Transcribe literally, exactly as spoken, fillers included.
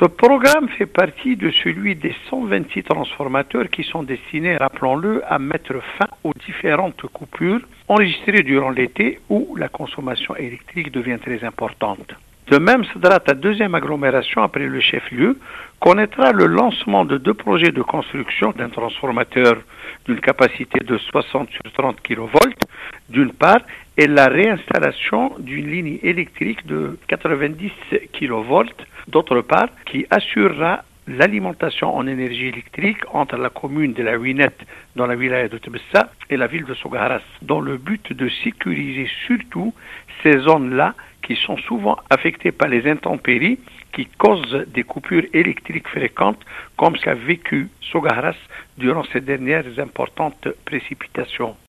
Ce programme fait partie de celui des cent vingt-six transformateurs qui sont destinés, rappelons-le, à mettre fin aux différentes coupures enregistrées durant l'été où la consommation électrique devient très importante. De même, Sadrat, la deuxième agglomération après le chef-lieu, connaîtra le lancement de deux projets de construction d'un transformateur d'une capacité de soixante sur trente kilovolts, d'une part, et la réinstallation d'une ligne électrique de quatre-vingt-dix kilovolts, d'autre part, qui assurera l'alimentation en énergie électrique entre la commune de la Ouinette dans la wilaya de Tebessa et la ville de Sogaras, dans le but de sécuriser surtout ces zones-là qui sont souvent affectées par les intempéries qui causent des coupures électriques fréquentes, comme ce qu'a vécu Sogaras durant ces dernières importantes précipitations.